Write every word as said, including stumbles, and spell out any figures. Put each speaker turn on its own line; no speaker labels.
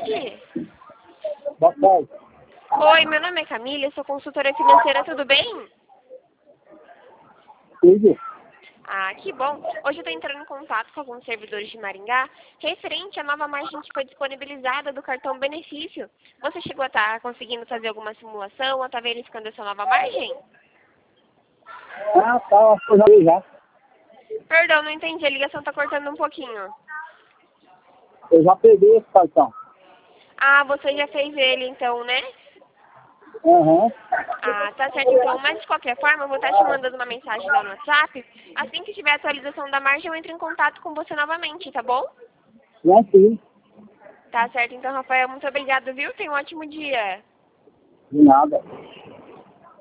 tarde.
Boa tarde.
Oi, meu nome é Camila, eu sou consultora financeira, tudo bem?
Tudo?
Ah, que bom. Hoje eu estou entrando em contato com alguns servidores de Maringá, referente à nova margem que foi disponibilizada do cartão benefício. Você chegou a estar conseguindo fazer alguma simulação ou está verificando essa nova margem?
Ah, tá, acho que eu já vi já.
Perdão, não entendi, a ligação está cortando um pouquinho.
Eu já peguei esse cartão.
Ah, você já fez ele então, né?
Aham.
Ah, tá certo então. Mas de qualquer forma, eu vou estar te mandando uma mensagem lá no WhatsApp. Assim que tiver a atualização da margem, eu entro em contato com você novamente, tá bom?
Tranquilo.
Tá certo então, Rafael. Muito obrigado, viu? Tenha um ótimo dia.
De nada.